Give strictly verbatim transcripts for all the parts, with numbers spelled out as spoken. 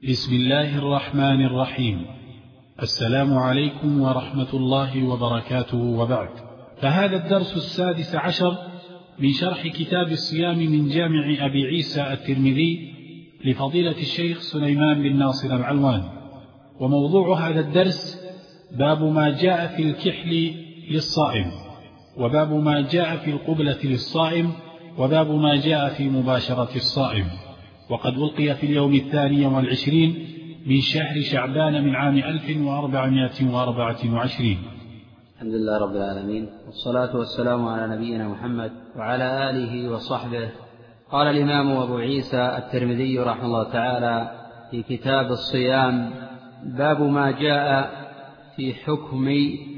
بسم الله الرحمن الرحيم. السلام عليكم ورحمة الله وبركاته، وبعد، فهذا الدرس السادس عشر من شرح كتاب الصيام من جامع أبي عيسى الترمذي لفضيلة الشيخ سليمان بن ناصر العلوان. وموضوع هذا الدرس باب ما جاء في الكحل للصائم، وباب ما جاء في القبلة للصائم، وباب ما جاء في مباشرة الصائم. وقد ألقي في اليوم الثاني والعشرين من شهر شعبان من عام ألف وأربعمائة وأربعة وعشرين. الحمد لله رب العالمين، والصلاة والسلام على نبينا محمد وعلى آله وصحبه. قال الإمام أبو عيسى الترمذي رحمه الله تعالى في كتاب الصيام: باب ما جاء في حكم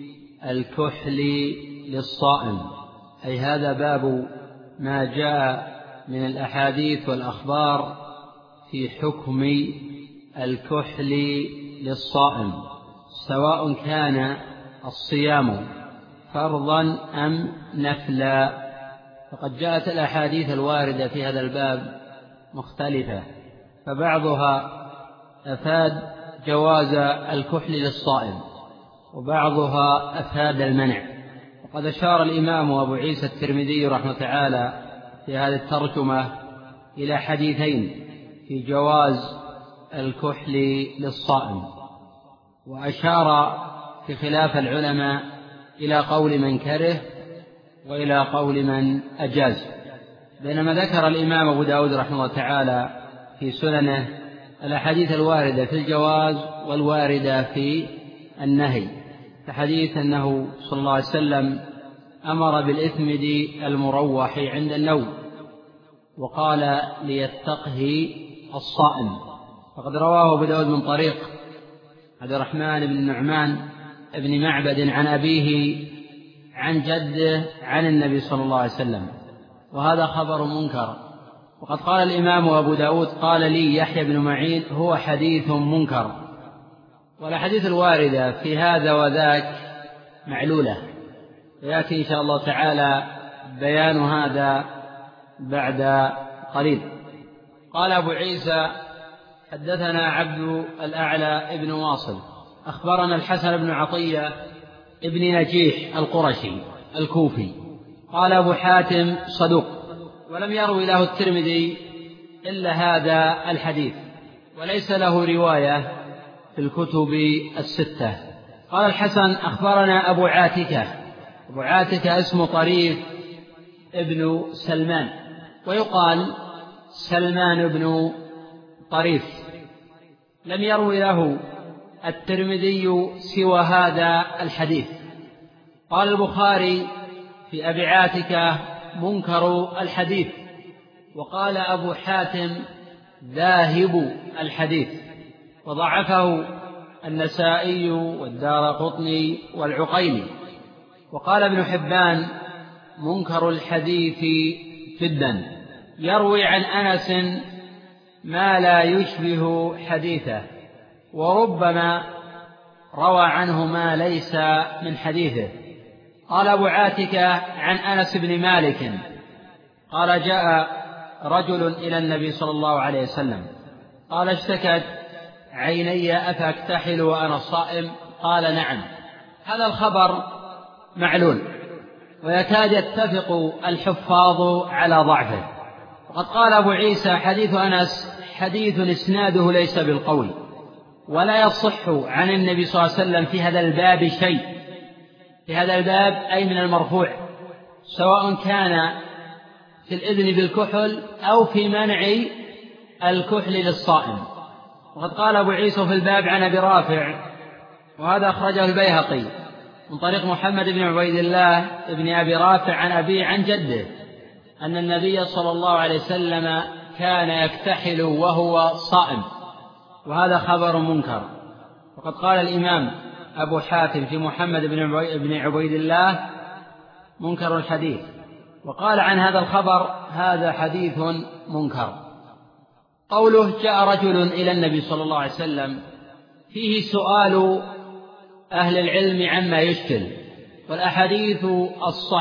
الكحل للصائم، أي هذا باب ما جاء من الأحاديث والأخبار في حكم الكحل للصائم، سواء كان الصيام فرضا أم نفلا. فقد جاءت الأحاديث الواردة في هذا الباب مختلفة، فبعضها أفاد جواز الكحل للصائم، وبعضها أفاد المنع. وقد أشار الإمام أبو عيسى الترمذي رحمه تعالى في هذه الترجمة إلى حديثين في جواز الكحل للصائم، وأشار في خلاف العلماء إلى قول من كره وإلى قول من أجاز. بينما ذكر الإمام أبو داود رحمه الله تعالى في سننه الأحاديث الواردة في الجواز والواردة في النهي، كحديث أنه صلى الله عليه وسلم أمر بالإثمد المروح عند النوم، وقال ليتقه الصائم. فقد رواه أبو داود من طريق عبد الرحمن بن النعمان بن معبد عن أبيه عن جده عن النبي صلى الله عليه وسلم، وهذا خبر منكر. وقد قال الإمام أبو داود: قال لي يحيى بن معين: هو حديث منكر. والأحاديث الواردة في هذا وذاك معلولة، ويأتي إن شاء الله تعالى بيان هذا بعد قليل. قال أبو عيسى: حدثنا عبد الأعلى ابن واصل أخبرنا الحسن بن عطية ابن نجيح القرشي الكوفي. قال أبو حاتم: صدوق، ولم يروي له الترمذي إلا هذا الحديث، وليس له رواية في الكتب الستة. قال الحسن: أخبرنا أبو عاتكة. أبو عاتكة اسمه طريف ابن سلمان، ويقال سلمان بن طريف. لم يروي له الترمذي سوى هذا الحديث. قال البخاري في أبي عاتكة: منكر الحديث. وقال أبو حاتم: ذاهب الحديث، وضعفه النسائي والدارقطني والعقيلي. وقال ابن حبان: منكر الحديث جدا، يروي عن أنس ما لا يشبه حديثه، وربما روى عنه ما ليس من حديثه. قال أبو عاتكة عن أنس بن مالك قال: جاء رجل إلى النبي صلى الله عليه وسلم قال: اشتكت عيني أفأكتحل وأنا صائم؟ قال: نعم. هذا الخبر معلول، ويكاد يتفق الحفاظ على ضعفه. وقد قال أبو عيسى: حديث أنس حديث إسناده ليس بالقول، ولا يصح عن النبي صلى الله عليه وسلم في هذا الباب شيء، في هذا الباب أي من المرفوع، سواء كان في الإذن بالكحل أو في منع الكحل للصائم. وقد قال أبو عيسى في الباب عن أبي رافع، وهذا أخرجه البيهقي من طريق محمد بن عبيد الله بن أبي رافع عن أبيه عن جده أن النبي صلى الله عليه وسلم كان يكتحل وهو صائم، وهذا خبر منكر. وقد قال الإمام أبو حاتم في محمد بن عبيد الله: منكر الحديث. وقال عن هذا الخبر: هذا حديث منكر. قوله: جاء رجل إلى النبي صلى الله عليه وسلم، فيه سؤال أهل العلم عما يشكل، والأحاديث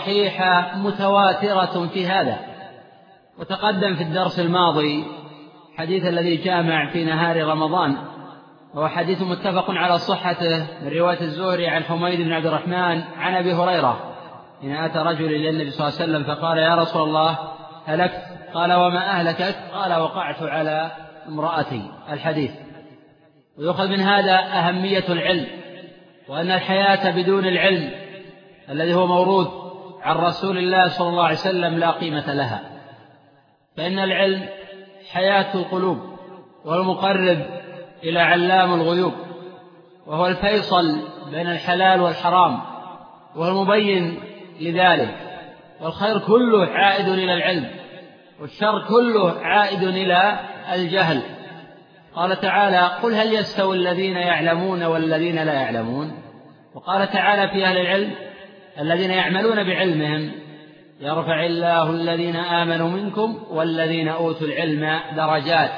الصحيحة متواترة في هذا. وتقدم في الدرس الماضي الحديث الذي جامع في نهار رمضان، وهو حديث متفق على صحته من رواية الزهري عن حميد بن عبد الرحمن عن أبي هريرة إن أتى رجل إلى النبي صلى الله عليه وسلم فقال: يا رسول الله هلكت. قال: وما أهلكك؟ قال: وقعت على امرأتي. الحديث. ويؤخذ من هذا أهمية العلم، وأن الحياة بدون العلم الذي هو موروث عن رسول الله صلى الله عليه وسلم لا قيمة لها، فإن العلم حياة القلوب والمقرب إلى علام الغيوب، وهو الفيصل بين الحلال والحرام، والمبين لذلك، والخير كله عائد إلى العلم، والشر كله عائد إلى الجهل. قال تعالى: قل هل يستوي الذين يعلمون والذين لا يعلمون. وقال تعالى في أهل العلم: الذين يعملون بعلمهم يرفع الله الذين آمنوا منكم والذين أوتوا العلم درجات،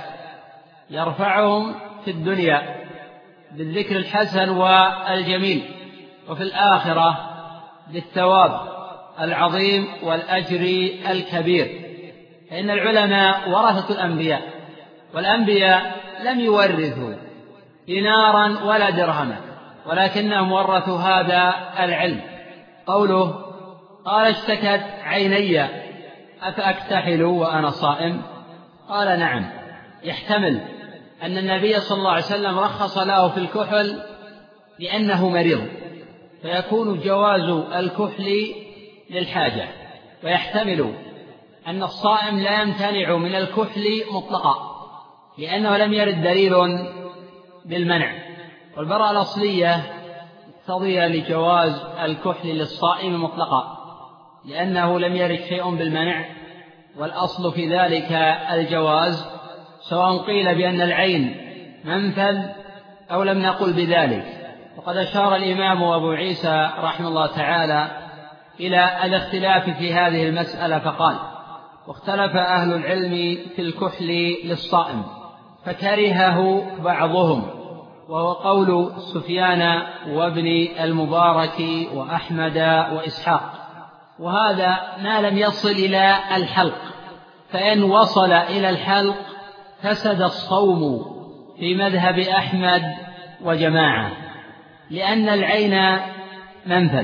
يرفعهم في الدنيا بالذكر الحسن والجميل، وفي الآخرة بالثواب العظيم والأجر الكبير. فإن العلماء ورثة الأنبياء، والأنبياء لم يورثوا دينارا ولا درهما، ولكنهم ورثوا هذا العلم. قوله: قال: اشتكت عيني أفأكتحل وأنا صائم؟ قال: نعم. يحتمل أن النبي صلى الله عليه وسلم رخص له في الكحل لأنه مريض، فيكون جواز الكحل للحاجة. ويحتمل أن الصائم لا يمتنع من الكحل مطلقا، لأنه لم يرد دليل بالمنع، والبراءة الأصلية مقتضية لجواز الكحل للصائم مطلقا، لأنه لم يرد شيء بالمنع، والأصل في ذلك الجواز، سواء قيل بأن العين منفذ أو لم نقل بذلك. وقد أشار الإمام أبو عيسى رحمه الله تعالى إلى الاختلاف في هذه المسألة فقال: واختلف أهل العلم في الكحل للصائم فكرهه بعضهم، وهو قول سفيان وابن المبارك وأحمد وإسحاق، وهذا ما لم يصل إلى الحلق، فإن وصل إلى الحلق فسد الصوم في مذهب أحمد وجماعة، لأن العين منفذ،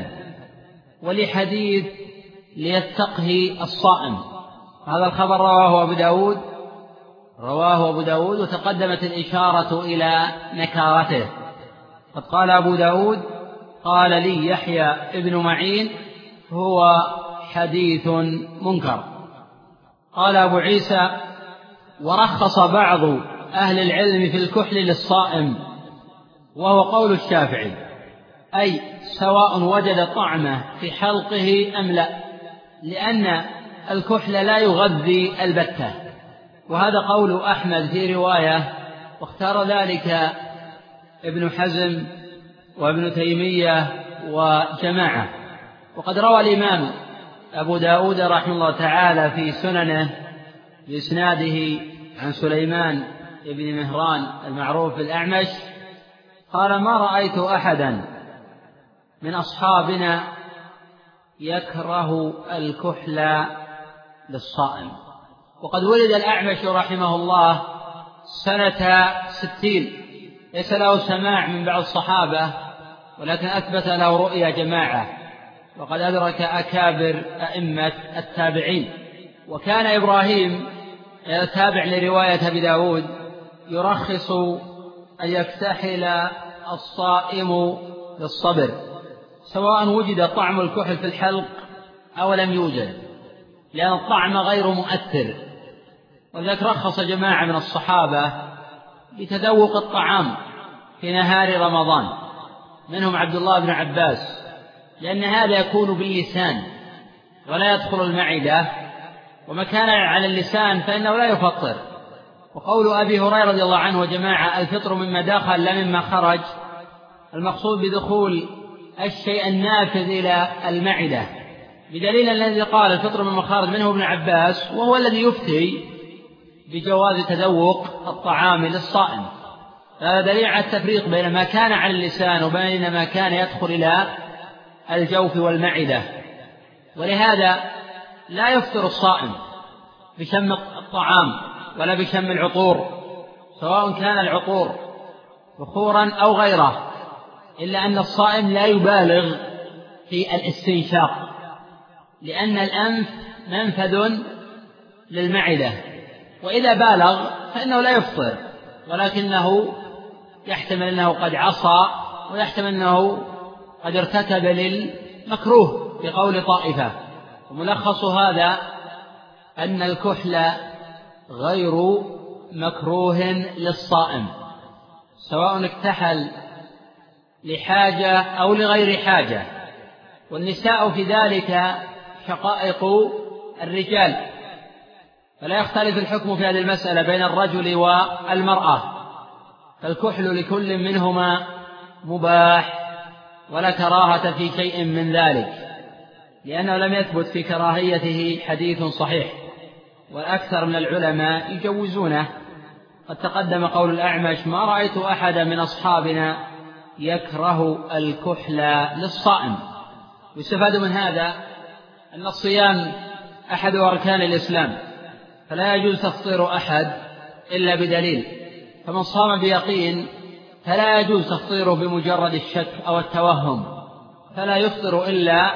ولحديث ليتقه الصائم. هذا الخبر رواه أبو داود رواه أبو داود وتقدمت الإشارة إلى نكارته. قد قال أبو داود: قال لي يحيى ابن معين هو حديث منكر. قال أبو عيسى: ورخص بعض أهل العلم في الكحل للصائم، وهو قول الشافعي، أي سواء وجد طعمه في حلقه أم لا، لأن الكحل لا يغذي البتة. وهذا قول أحمد في رواية، واختار ذلك ابن حزم وابن تيمية وجماعة. وقد روى الإمام أبو داود رحمه الله تعالى في سننه بإسناده عن سليمان بن مهران المعروف بالأعمش قال: ما رأيت أحدا من أصحابنا يكره الكحل للصائم. وقد ولد الأعمش رحمه الله سنة ستين، ليس له سماع من بعض الصحابة، ولكن أثبت له رؤيا جماعة، وقد أدرك أكابر أئمة التابعين. وكان إبراهيم التابع لرواية أبي داود يرخص أن يكتحل الصائم للصبر، سواء وجد طعم الكحل في الحلق أو لم يوجد، لأن الطعم غير مؤثر. ولذلك رخص جماعة من الصحابة بتذوق الطعام في نهار رمضان، منهم عبد الله بن عباس، لأن هذا يكون باللسان ولا يدخل المعدة، وما كان على اللسان فإنه لا يفطر. وقول أبي هريرة رضي الله عنه وجماعة: الفطر مما دخل لا مما خرج، المقصود بدخول الشيء النافذ إلى المعدة، بدليل الذي قال الفطر مما خرج منه ابن عباس، وهو الذي يفتي بجواز تذوق الطعام للصائم. هذا دليل على التفريق بين ما كان على اللسان وبين ما كان يدخل إلى الجوف والمعدة. ولهذا لا يفطر الصائم بشم الطعام ولا بشم العطور، سواء كان العطور بخورا أو غيره، إلا أن الصائم لا يبالغ في الاستنشاق، لأن الأنف منفذ للمعدة، وإذا بالغ فإنه لا يفطر، ولكنه يحتمل أنه قد عصى، ويحتمل أنه قد ارتكب للمكروه بقول طائفة. وملخص هذا أن الكحل غير مكروه للصائم، سواء اكتحل لحاجة أو لغير حاجة، والنساء في ذلك شقائق الرجال، فلا يختلف الحكم في هذه المسألة بين الرجل والمرأة، فالكحل لكل منهما مباح ولا كراهة في شيء من ذلك، لأنه لم يثبت في كراهيته حديث صحيح، والأكثر من العلماء يجوزونه. قد تقدم قول الأعمش: ما رأيت أحدا من أصحابنا يكره الكحل للصائم. ويستفاد من هذا أن الصيام أحد أركان الإسلام، فلا يجوز تفطير أحد إلا بدليل، فمن صام بيقين فلا يجوز تفطيره بمجرد الشك أو التوهم، فلا يفطر إلا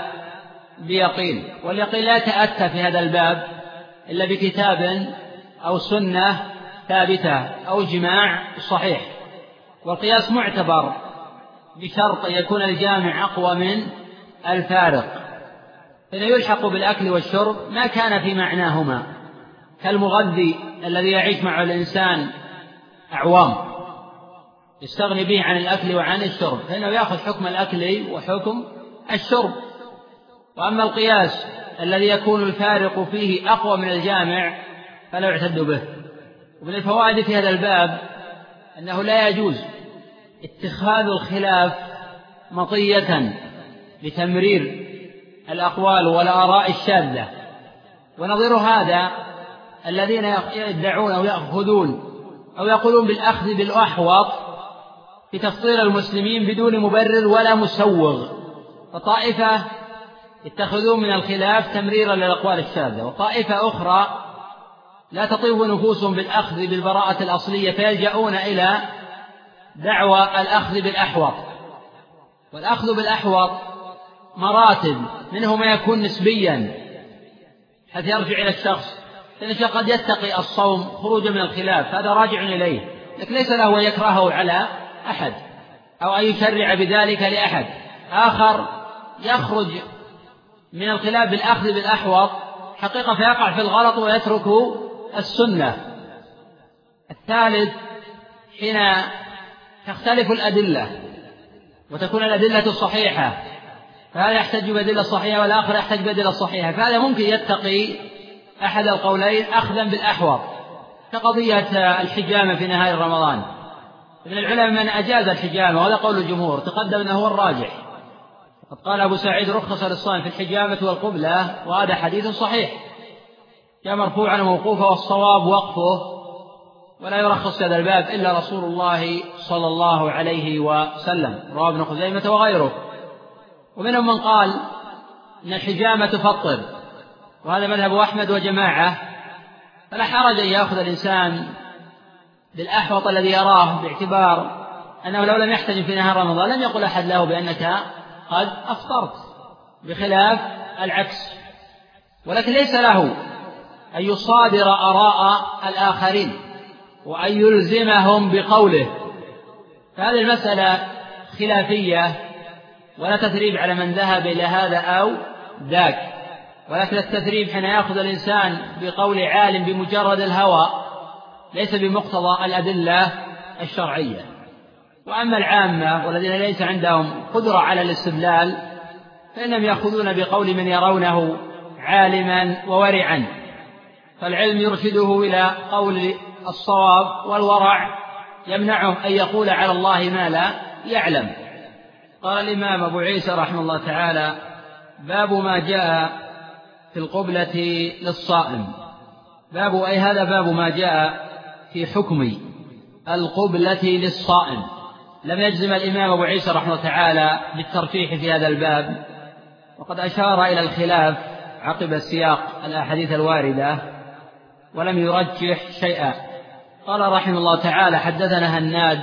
بيقين. واليقين لا يتأتى في هذا الباب إلا بكتاب أو سنة ثابتة أو إجماع صحيح. والقياس معتبر بشرط أن يكون الجامع أقوى من الفارق، فإنه يلحق بالأكل والشرب ما كان في معناهما، كالمغذي الذي يعيش مع الإنسان أعوام يستغني به عن الأكل وعن الشرب، فإنه يأخذ حكم الأكل وحكم الشرب. وأما القياس الذي يكون الفارق فيه أقوى من الجامع فلا يعتد به. ومن الفوائد في هذا الباب أنه لا يجوز اتخاذ الخلاف مطية لتمرير الأقوال والآراء الشاذة. ونظير هذا الذين يدعون أو يأخذون أو يقولون بالأخذ بالأحوط في تفطير المسلمين بدون مبرر ولا مسوغ، فطائفة يتخذون من الخلاف تمريرا للأقوال الشاذة، وطائفة أخرى لا تطيب نفوسهم بالأخذ بالبراءة الأصلية فيلجؤون إلى دعوى الأخذ بالأحوط. والأخذ بالأحوط مراتب، منه ما يكون نسبيا حيث يرجع إلى الشخص، لأن الشخص قد يتقي الصوم خروجا من الخلاف، هذا راجع إليه، لكن ليس له أن يكرهه على أحد أو أن يشرع بذلك لأحد. آخر يخرج من الخلاف بالأخذ بالأحوط حقيقة فيقع في الغلط ويترك السنة. الثالث حين تختلف الأدلة وتكون الأدلة صحيحة، فهذا يحتج بأدلة صحيحة والآخر يحتج بأدلة صحيحة، فهذا ممكن يتقي أحد القولين أخذا بالأحوط، كقضية الحجامة في نهاية رمضان. من العلماء من أجاز الحجامة، وهذا قول الجمهور، تقدم أنه هو الراجح. قد قال أبو سعيد: رخص للصائم في الحجامة والقبلة، وهذا حديث صحيح جاء مرفوعا وموقوفا، والصواب وقفه، ولا يرخص هذا الباب إلا رسول الله صلى الله عليه وسلم، رواه ابن خزيمة وغيره. ومنهم من قال إن الحجامة تفطر، وهذا مذهب أحمد وجماعة، فلا حرج أن يأخذ الإنسان بالأحوط الذي يراه، باعتبار أنه لو لم يحتجم في نهار رمضان لم يقل أحد له بأنك قد أفطرت، بخلاف العكس. ولكن ليس له أن يصادر آراء الآخرين وأن يلزمهم بقوله، فهذه المسألة خلافية ولا تثريب على من ذهب إلى هذا أو ذاك، ولكن التثريب حين يأخذ الإنسان بقول عالم بمجرد الهوى ليس بمقتضى الأدلة الشرعية. وأما العامة والذين ليس عندهم قدرة على الاستدلال فإنهم يأخذون بقول من يرونه عالما وورعا، فالعلم يرشده إلى قول الصواب، والورع يمنعه أن يقول على الله ما لا يعلم. قال الإمام أبو عيسى رحمه الله تعالى: باب ما جاء في القبلة للصائم. باب أي هذا باب ما جاء في حكم القبلة للصائم. لم يجزم الإمام أبو عيسى رحمه الله تعالى بالترفيح في هذا الباب، وقد أشار إلى الخلاف عقب السياق الأحاديث الواردة، ولم يرجح شيئا. قال رحمه الله تعالى: حدثنا هناد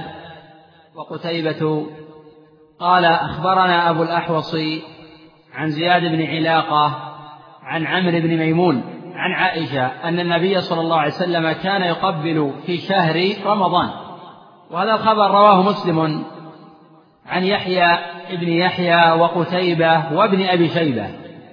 وقتيبة قال أخبرنا أبو الأحوص عن زياد بن علاقة عن عمرو بن ميمون عن عائشة أن النبي صلى الله عليه وسلم كان يقبل في شهر رمضان. وهذا الخبر رواه مسلم عن يحيى ابن يحيى وقتيبة وابن أبي شيبة،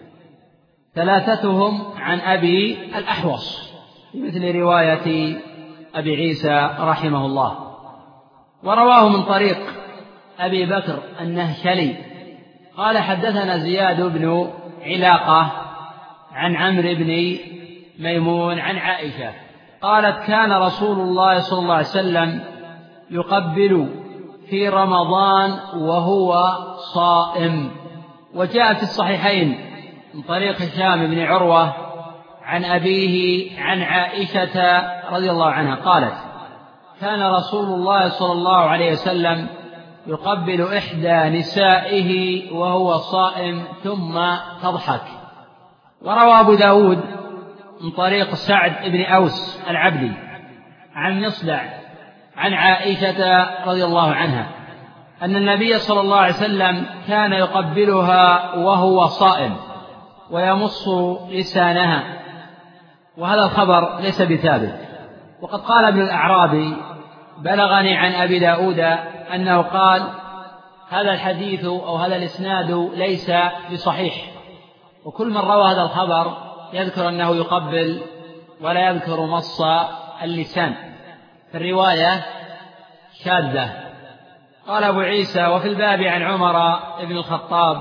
ثلاثتهم عن أبي الأحوص مثل رواية أبي عيسى رحمه الله. ورواه من طريق أبي بكر النهشلي قال: حدثنا زياد بن علاقة عن عمرو بن ميمون عن عائشة قالت: كان رسول الله صلى الله عليه وسلم يقبل في رمضان وهو صائم. وجاء في الصحيحين من طريق هشام بن عروة عن أبيه عن عائشة رضي الله عنها قالت: كان رسول الله صلى الله عليه وسلم يقبل إحدى نسائه وهو صائم ثم تضحك. وروى أبو داود من طريق سعد بن أوس العبدي عن مصدع عن عائشة رضي الله عنها أن النبي صلى الله عليه وسلم كان يقبلها وهو صائم ويمص لسانها. وهذا الخبر ليس بثابت. وقد قال ابن الأعرابي: بلغني عن أبي داود أنه قال: هذا الحديث أو هذا الإسناد ليس بصحيح. وكل من روى هذا الخبر يذكر أنه يقبل ولا يذكر مص اللسان، فالرواية شاذة. قال أبو عيسى: وفي الباب عن عمر بن الخطاب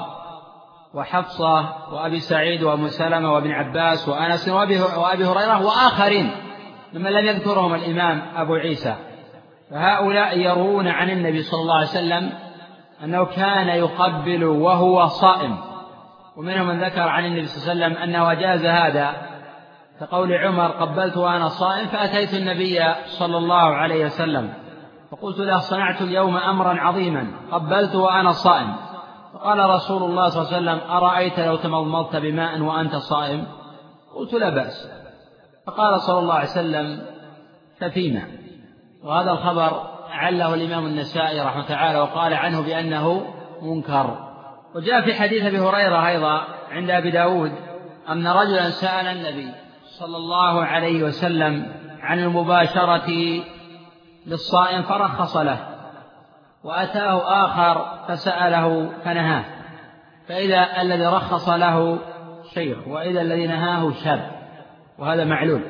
وحفصة وأبي سعيد وأم سلمة وابن عباس وأنس وأبي هريرة وآخرين ممن لم يذكرهم الإمام أبو عيسى، فهؤلاء يروون عن النبي صلى الله عليه وسلم أنه كان يقبل وهو صائم. ومنهم من ذكر عن النبي صلى الله عليه وسلم أنه أجاز هذا، كقول عمر: قبلت وأنا صائم فأتيت النبي صلى الله عليه وسلم فقلت له: صنعت اليوم أمرا عظيما، قبلت وأنا صائم. فقال رسول الله صلى الله عليه وسلم: أرأيت لو تمضمضت بماء وأنت صائم؟ قلت: لا بأس. فقال صلى الله عليه وسلم: ففيما. وهذا الخبر عله الإمام النسائي رحمه تعالى وقال عنه بأنه منكر. وجاء في حديث أبي هريرة أيضا عند أبي داود أن رجلا سأل النبي صلى الله عليه وسلم عن المباشرة للصائم فرخص له، وأتاه آخر فسأله فنهاه، فإذا الذي رخص له شيخ وإذا الذي نهاه شاب، وهذا معلول.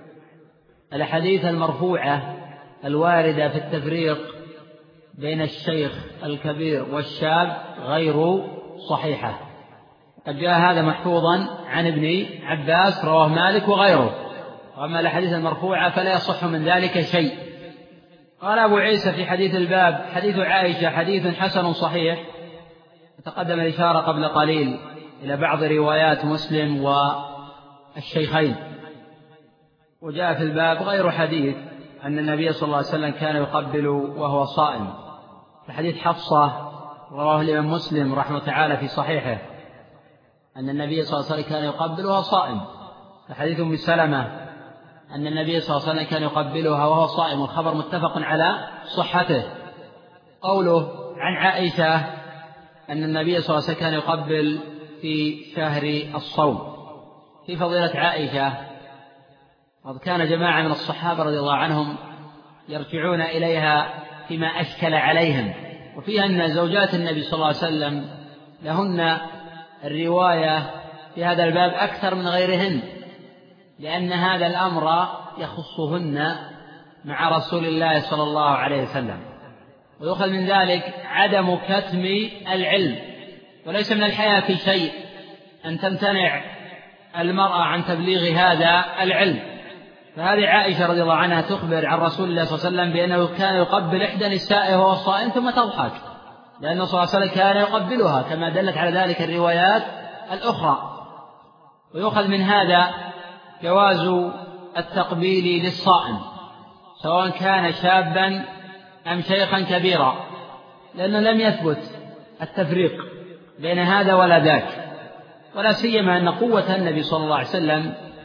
الحديث المرفوعة الواردة في التفريق بين الشيخ الكبير والشاب غير صحيحة. قد جاء هذا محفوظا عن ابن عباس رواه مالك وغيره، وأما الحديث المرفوعة فلا يصح من ذلك شيء. قال أبو عيسى في حديث الباب: حديث عائشة حديث حسن صحيح. تقدم الإشارة قبل قليل إلى بعض روايات مسلم والشيخين. وجاء في الباب غير حديث أن النبي صلى الله عليه وسلم كان يقبل وهو صائم. فحديث حفصة رواه الإمام مسلم رحمه تعالى في صحيحه أن النبي صلى الله عليه وسلم كان يقبل وهو صائم. فحديث أم سلمة أن النبي صلى الله عليه وسلم كان يقبلها وهو صائم، والخبر متفق على صحته. قوله عن عائشة أن النبي صلى الله عليه وسلم كان يقبل في شهر الصوم. في فضيلة عائشة وقد كان جماعة من الصحابة رضي الله عنهم يرجعون إليها فيما أشكل عليهم، وفيها أن زوجات النبي صلى الله عليه وسلم لهن الرواية في هذا الباب أكثر من غيرهن، لأن هذا الأمر يخصهن مع رسول الله صلى الله عليه وسلم. ويؤخذ من ذلك عدم كتم العلم، وليس من الحياة في شيء أن تمتنع المرأة عن تبليغ هذا العلم. فهذه عائشة رضي الله عنها تخبر عن رسول الله صلى الله عليه وسلم بأنه كان يقبل إحدى نسائه وهو صائم ثم تضحك، لأنه صلى الله عليه وسلم كان يقبلها كما دلت على ذلك الروايات الأخرى. ويؤخذ من هذا جواز التقبيل للصائم سواء كان شابا أم شيخا كبيرا، لأنه لم يثبت التفريق بين هذا ولا ذاك، ولا سيما أن قوة النبي صلى الله عليه وسلم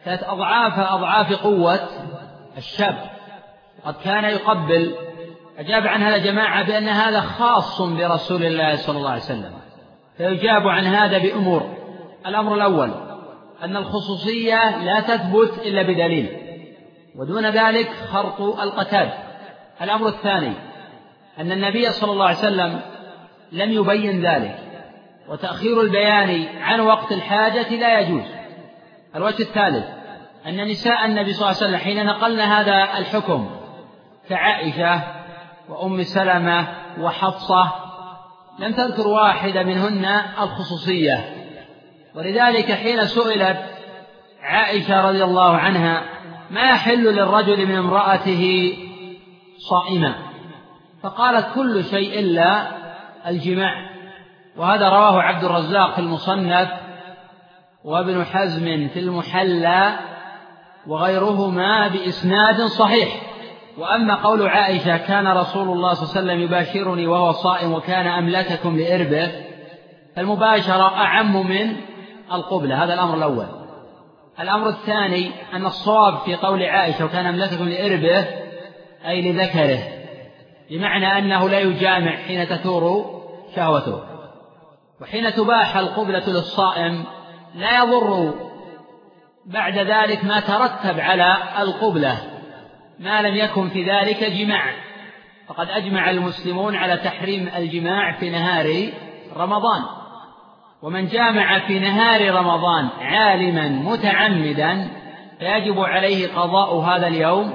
كانت أضعاف أضعاف قوة الشاب، قد كان يقبل. أجاب عن هذا جماعة بأن هذا خاص برسول الله صلى الله عليه وسلم، فيجاب عن هذا بأمور. الأمر الأول أن الخصوصية لا تثبت إلا بدليل، ودون ذلك خرط القتاد. الأمر الثاني أن النبي صلى الله عليه وسلم لم يبين ذلك، وتأخير البيان عن وقت الحاجة لا يجوز. الوجه الثالث أن نساء النبي صلى الله عليه وسلم حين نقلن هذا الحكم كعائشة وأم سلمة وحفصة لم تذكر واحدة منهن الخصوصية، ولذلك حين سئلت عائشة رضي الله عنها ما يحل للرجل من امرأته صائمة، فقالت كل شيء إلا الجماع. وهذا رواه عبد الرزاق في المصنف وابن حزم في المحلى وغيرهما بإسناد صحيح. وأما قول عائشة كان رسول الله صلى الله عليه وسلم يباشرني وهو صائم وكان أملككم لإربه، فالمباشرة أعم من القبلة. هذا الأمر الأول. الأمر الثاني أن الصواب في قول عائشة وكان أملككم لإربه أي لذكره، بمعنى أنه لا يجامع حين تثور شهوته. وحين تباح القبلة للصائم لا يضر بعد ذلك ما ترتب على القبلة ما لم يكن في ذلك جماع، فقد أجمع المسلمون على تحريم الجماع في نهار رمضان. ومن جامع في نهار رمضان عالما متعمدا فيجب عليه قضاء هذا اليوم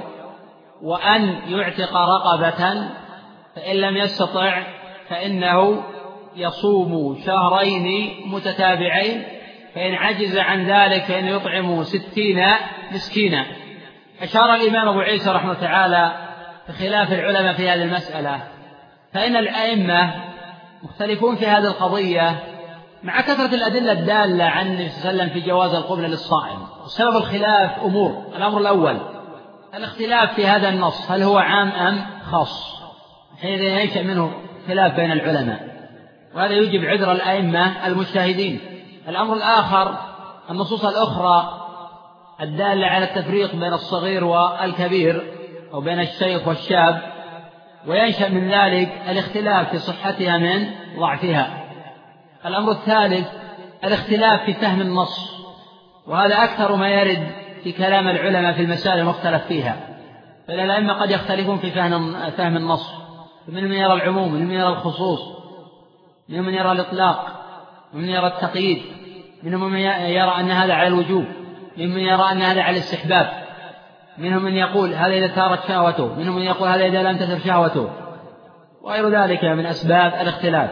وأن يعتق رقبة، فإن لم يستطع فإنه يصوم شهرين متتابعين، فإن عجز عن ذلك فإنه يطعم ستين مسكينا. أشار الإمام أبو عيسى رحمه الله تعالى بخلاف العلماء في هذه المسألة، فإن الأئمة مختلفون في هذه القضية مع كثرة الأدلة الدالة عن النبي صلى الله عليه وسلم في جواز القبلة للصائم. وسبب الخلاف أمور. الأمر الأول الاختلاف في هذا النص، هل هو عام أم خاص؟ حين ينشأ منه خلاف بين العلماء، وهذا يوجب عذر الأئمة المجتهدين. الأمر الآخر النصوص الأخرى الدالة على التفريق بين الصغير والكبير أو بين الشيخ والشاب، وينشأ من ذلك الاختلاف في صحتها من ضعفها. الأمر الثالث الاختلاف في فهم النص، وهذا أكثر ما يرد في كلام العلماء في المسائل المختلف فيها، فإن الأئمة قد يختلفون في فهم النص، منهم من يرى العموم، منهم من يرى الخصوص، منهم من يرى الإطلاق، منهم من يرى التقييد، منهم من يرى أن هذا على الوجوب، منهم من يرى أن هذا على الاستحباب، منهم من يقول هذا إذا ثارت شهوته، منهم من يقول هذا إذا لم تثر شهوته، وغير ذلك من أسباب الاختلاف.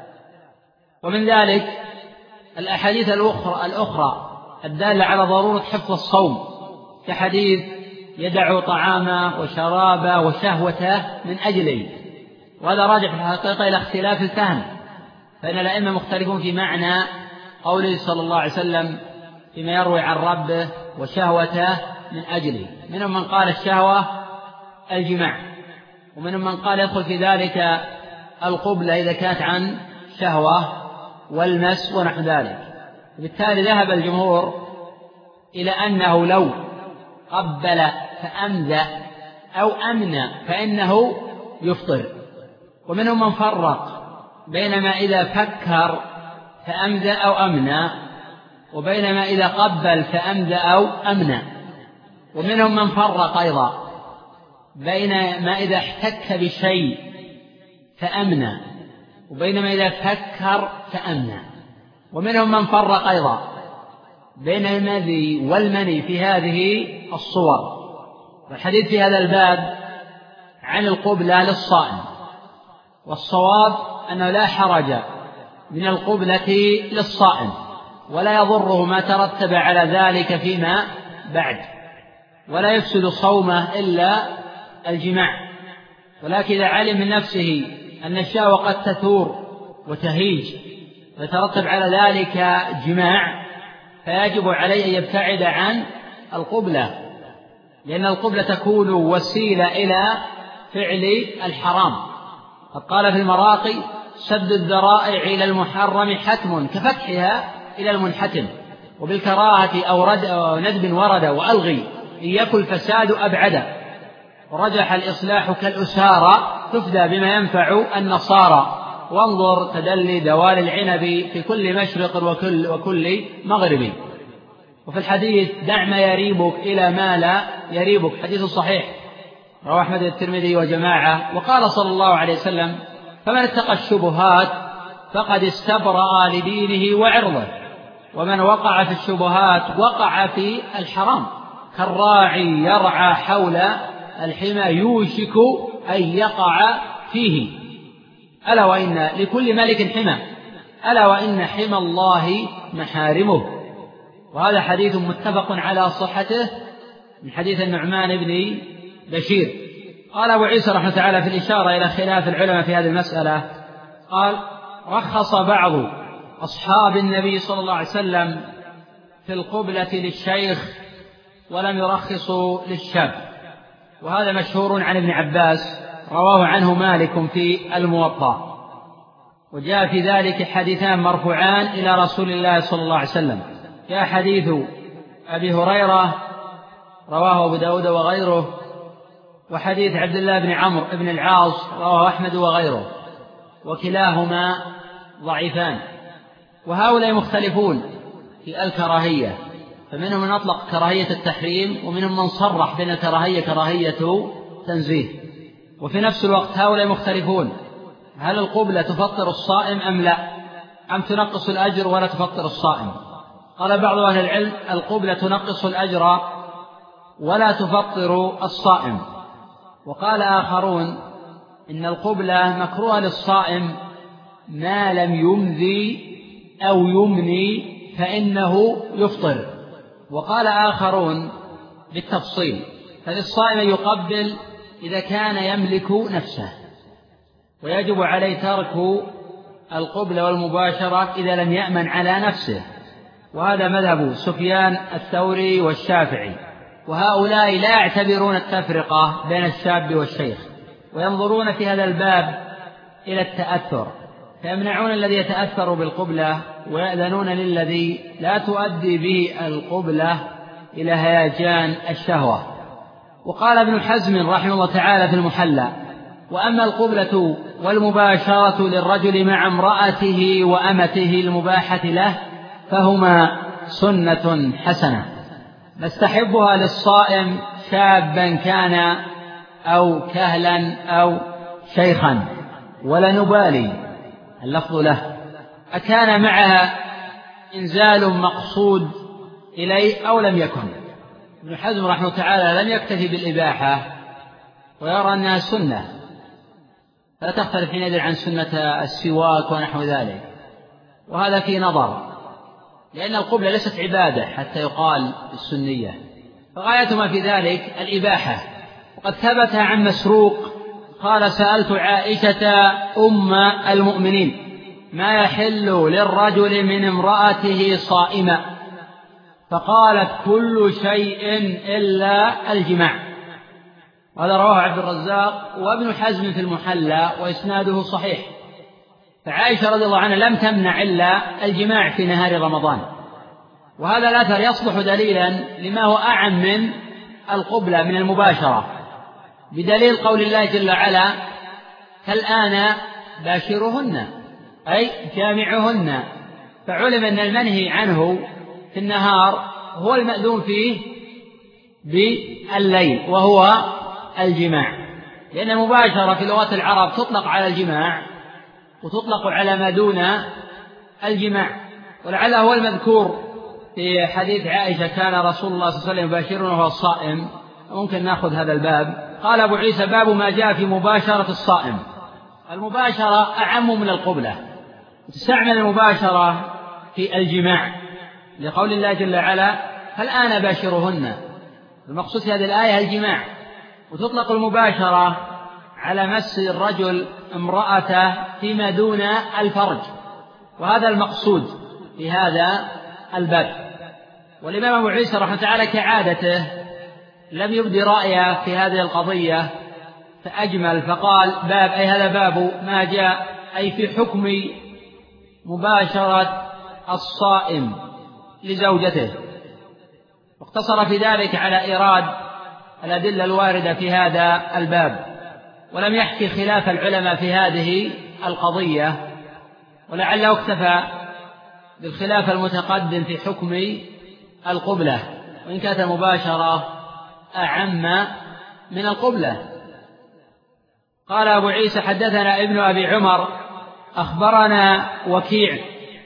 ومن ذلك الأحاديث الأخرى, الأخرى الدالة على ضرورة حفظ الصوم، كحديث يدع طعامه وشرابه وشهوته من أجله، وهذا راجع في الحقيقة إلى اختلاف الفهم، فإن الأئمة مختلفون في معنى قوله صلى الله عليه وسلم فيما يروي عن ربه وشهوته من أجله. منهم من قال الشهوة الجماع، ومنهم من قال يدخل في ذلك القبلة إذا كانت عن شهوة والمس ونحو ذلك. وبالتالي ذهب الجمهور إلى أنه لو قبل فأمذى أو أمنى فإنه يفطر. ومنهم من فرق بينما إذا فكر فأمذى أو أمنى، وبينما إذا قبل فأمذى أو أمنى. ومنهم من فرق أيضا بينما إذا احتك بشيء فأمنى، وبينما إذا فكر فأمنى. ومنهم من فرق أيضا بين المذي والمني في هذه الصور. والحديث في هذا الباب عن القبلة للصائم، والصواب أنه لا حرج من القبلة للصائم، ولا يضره ما ترتب على ذلك فيما بعد، ولا يفسد صومه إلا الجماع. ولكن إذا علم من نفسه أن الشهوة قد تثور وتهيج ويترتب على ذلك جماع، فيجب عليه أن يبتعد عن القبلة، لأن القبلة تكون وسيلة إلى فعل الحرام. قد قال في المراقي سد الذرائع إلى المحرم حتم كفتحها إلى المنحتم. وبالكراهة أو, رد أو ندب ورد وألغي إن يكن فساد أبعد، ورجح الإصلاح كالأسارى تفدى بما ينفع النصارى، وانظر تدلي دوال العنب في كل مشرق وكل, وكل مغرب. وفي الحديث دع ما يريبك إلى ما لا يريبك، حديث صحيح رواه أحمد الترمذي وجماعة. وقال صلى الله عليه وسلم: فمن اتقى الشبهات فقد استبرأ لدينه وعرضه، ومن وقع في الشبهات وقع في الحرام، كالراعي يرعى حول الحمى يوشك أن يقع فيه، ألا وإن لكل ملك حمى، ألا وإن حمى الله محارمه. وهذا حديث متفق على صحته من حديث النعمان بن بشير. قال أبو عيسى رحمه الله تعالى في الإشارة إلى خلاف العلماء في هذه المسألة، قال: رخص بعض أصحاب النبي صلى الله عليه وسلم في القبلة للشيخ ولم يرخصوا للشاب، وهذا مشهور عن ابن عباس رواه عنه مالك في الموطأ. وجاء في ذلك حديثان مرفوعان إلى رسول الله صلى الله عليه وسلم، جاء حديث أبي هريرة رواه أبو داود وغيره، وحديث عبد الله بن عمرو بن العاص رواه أحمد وغيره، وكلاهما ضعيفان. وهؤلاء مختلفون في الكراهية، فمنهم من أطلق كراهية التحريم، ومنهم من صرح بين الكراهية كراهية تنزيه. وفي نفس الوقت هؤلاء مختلفون: هل القبلة تفطر الصائم أم لا، أم تنقص الأجر ولا تفطر الصائم؟ قال بعض أهل العلم: القبلة تنقص الأجر ولا تفطر الصائم. وقال آخرون: إن القبلة مكروهة للصائم ما لم يمذي أو يمني فإنه يفطر. وقال آخرون بالتفصيل: فللصائم يقبل إذا كان يملك نفسه، ويجب عليه ترك القبلة والمباشرة إذا لم يأمن على نفسه. وهذا مذهب سفيان الثوري والشافعي. وهؤلاء لا يعتبرون التفرقة بين الشاب والشيخ، وينظرون في هذا الباب إلى التأثر، فيمنعون الذي يتأثر بالقبلة ويأذنون للذي لا تؤدي به القبلة إلى هيجان الشهوة. وقال ابن حزم رحمه الله تعالى في المحلى: وأما القبلة والمباشرة للرجل مع امرأته وأمته المباحة له فهما سنة حسنة، نستحبها للصائم شابا كان أو كهلا أو شيخا، ولا نبالي اللفظ له أكان معها إنزال مقصود إليه أو لم يكن. ابن حزم رحمه تعالى لم يكتفي بالإباحة ويرى أنها سنة، فلا تختلف حينئذ عن سنة السواك ونحو ذلك. وهذا في نظر، لأن القبلة ليست عبادة حتى يقال السنية، فغاية ما في ذلك الإباحة. وقد ثبت عن مسروق قال: سألت عائشة أم المؤمنين ما يحل للرجل من امرأته صائمة، فقالت: كل شيء إلا الجماع. هذا رواه عبد الرزاق وابن حزم في المحلى وإسناده صحيح. فعائشة رضي الله عنها لم تمنع إلا الجماع في نهار رمضان، وهذا الأثر يصلح دليلا لما هو أعم من القبلة من المباشرة، بدليل قول الله جل وعلا: فالآن باشرهن أي جامعهن. فعلم أن المنهي عنه في النهار هو المأذون فيه بالليل وهو الجماع، لأن المباشرة في لغة العرب تطلق على الجماع وتطلق على ما دون الجماع، ولعله هو المذكور في حديث عائشة: كان رسول الله صلى الله عليه وسلم يباشرنا وهو الصائم. ممكن نأخذ هذا الباب. قال أبو عيسى: باب ما جاء في مباشرة الصائم. المباشرة أعم من القبلة، تستعمل المباشرة في الجماع لقول الله جل وعلا: فالآن باشرهن. المقصود في هذه الآية الجماع، وتطلق المباشرة على مس الرجل امرأته فيما دون الفرج، وهذا المقصود في هذا الباب. والإمام أبو عيسى رحمه تعالى كعادته لم يبدي رأيه في هذه القضية فأجمل، فقال: باب أي هذا باب ما جاء أي في حكم مباشرة الصائم لزوجته، واقتصر في ذلك على إيراد الأدلة الواردة في هذا الباب، ولم يحكي خلاف العلماء في هذه القضية، ولعله اكتفى بالخلاف المتقدم في حكم القبلة، وإن كانت المباشرة أعم من القبلة. قال أبو عيسى حدثنا ابن أبي عمر أخبرنا وكيع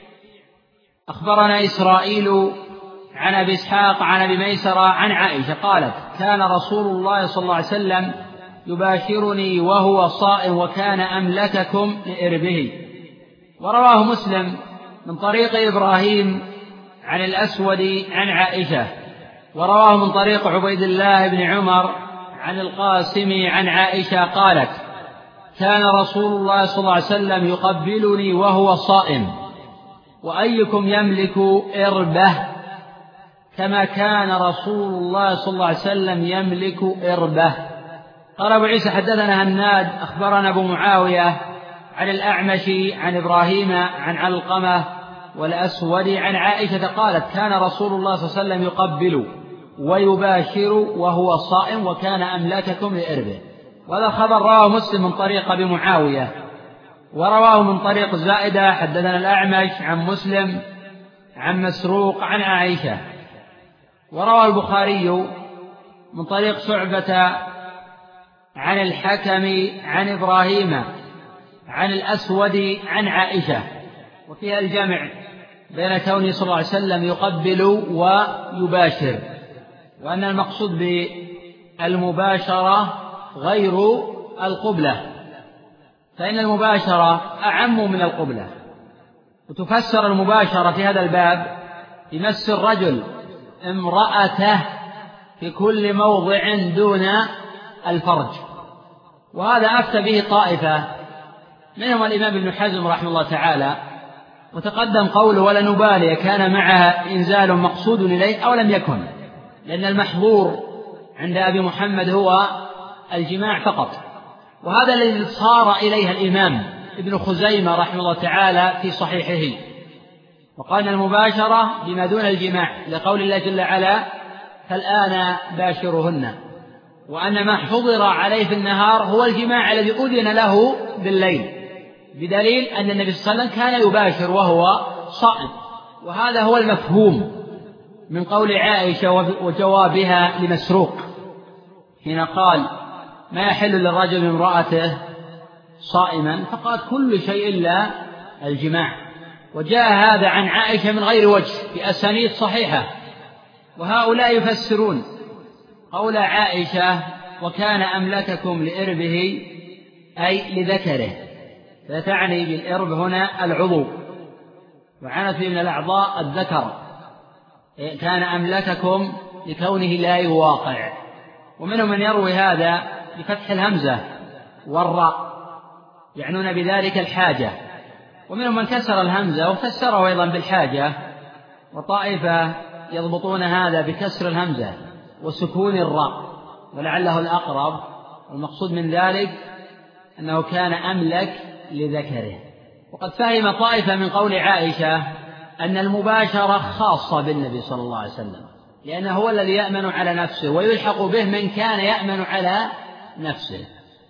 أخبرنا إسرائيل عن أبي إسحاق عن أبي ميسرة عن عائشة قالت كان رسول الله صلى الله عليه وسلم يباشرني وهو صائم وكان أملككم لإربه. ورواه مسلم من طريق إبراهيم عن الأسود عن عائشة، ورواه من طريق عبيد الله بن عمر عن القاسم عن عائشة قالت كان رسول الله صلى الله عليه وسلم يقبلني وهو صائم وأيكم يملك إربه كما كان رسول الله صلى الله عليه وسلم يملك إربه. قال أبو عيسى حدثنا هناد أخبرنا أبو معاوية عن الأعمش عن إبراهيم عن علقمة والأسود عن عائشة قالت كان رسول الله صلى الله عليه وسلم يقبل ويباشر وهو صائم وكان أملككم لإربه. وهذا خبر رواه مسلم من طريق أبي معاوية، ورواه من طريق زائدة حدثنا الأعمش عن مسلم عن مسروق عن عائشة. وروى البخاري من طريق شعبة عن الحكم عن إبراهيم عن الأسود عن عائشة، وفيها الجمع بين كونه صلى الله عليه وسلم يقبل ويباشر، وأن المقصود بالمباشرة غير القبلة، فإن المباشرة أعم من القبلة. وتفسر المباشرة في هذا الباب بمس الرجل امرأته في كل موضع دون الفرج، وهذا أفتى به طائفة منهم الإمام ابن حزم رحمه الله تعالى، وتقدم قوله ولا نبالي كان معها إنزال مقصود إليه أو لم يكن، لأن المحظور عند أبي محمد هو الجماع فقط. وهذا الذي صار إليه الإمام ابن خزيمة رحمه الله تعالى في صحيحه، وقال المباشرة بما دون الجماع لقول الله جل وعلا فالآن باشرهن، وأن ما حضر عليه في النهار هو الجماع الذي أذن له بالليل، بدليل أن النبي صلى الله عليه وسلم كان يباشر وهو صائم. وهذا هو المفهوم من قول عائشة وجوابها لمسروق حين قال ما يحل للرجل من امرأته صائما، فقال كل شيء إلا الجماع. وجاء هذا عن عائشة من غير وجه بأسانيد صحيحة. وهؤلاء يفسرون قول عائشة وكان أملككم لإربه أي لذكره، فتعني بالإرب هنا العضو، وعنت في من الأعضاء الذكر، كان أملككم لكونه لا يواقع. ومنهم من يروي هذا بفتح الهمزة والراء يعنون بذلك الحاجة، ومنهم من كسر الهمزة وفسره أيضا بالحاجة، وطائفة يضبطون هذا بكسر الهمزة وسكون الراء، ولعله الأقرب، والمقصود من ذلك أنه كان أملك لذكره. وقد فهم طائفة من قول عائشة أن المباشرة خاصة بالنبي صلى الله عليه وسلم، لأنه هو الذي يأمن على نفسه ويلحق به من كان يأمن على نفسه،